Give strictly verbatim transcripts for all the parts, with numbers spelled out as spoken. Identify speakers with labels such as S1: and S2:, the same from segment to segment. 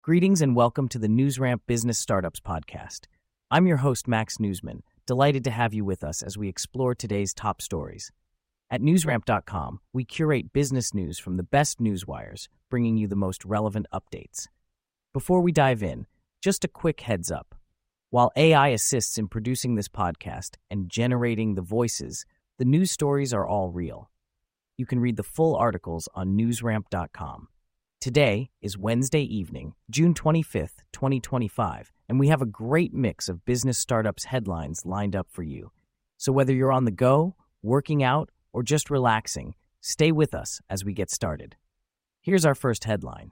S1: Greetings and welcome to the NewsRamp Business Startups podcast. I'm your host, Max Newsman, delighted to have you with us as we explore today's top stories. At newsramp dot com, we curate business news from the best newswires, bringing you the most relevant updates. Before we dive in, just a quick heads up. While A I assists in producing this podcast and generating the voices, the news stories are all real. You can read the full articles on newsramp dot com. Today is Wednesday evening, June twenty-fifth, twenty twenty-five, and we have a great mix of business startups headlines lined up for you. So whether you're on the go, working out, or just relaxing, stay with us as we get started. Here's our first headline.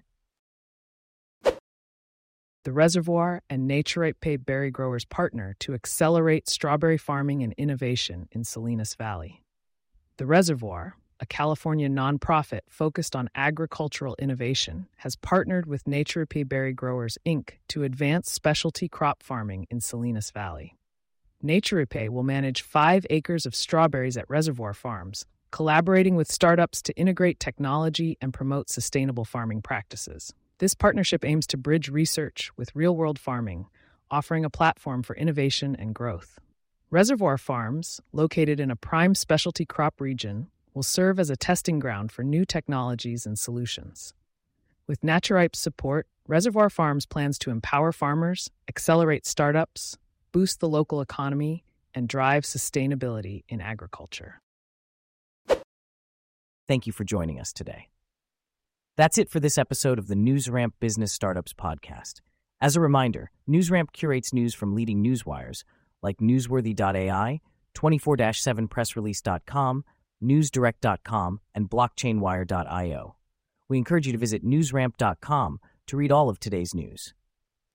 S2: The Reservoir and NaturePay berry growers partner to accelerate strawberry farming and innovation in Salinas Valley. The Reservoir, a California nonprofit focused on agricultural innovation, has partnered with NaturePay Berry Growers, Incorporated to advance specialty crop farming in Salinas Valley. NaturePay will manage five acres of strawberries at Reservoir Farms, collaborating with startups to integrate technology and promote sustainable farming practices. This partnership aims to bridge research with real-world farming, offering a platform for innovation and growth. Reservoir Farms, located in a prime specialty crop region, will serve as a testing ground for new technologies and solutions. With NaturePay's support, Reservoir Farms plans to empower farmers, accelerate startups, boost the local economy, and drive sustainability in agriculture.
S1: Thank you for joining us today. That's it for this episode of the NewsRamp Business Startups podcast. As a reminder, NewsRamp curates news from leading newswires like newsworthy dot A I, twenty-four seven press release dot com, newsdirect dot com, and blockchain wire dot io. We encourage you to visit newsramp dot com to read all of today's news.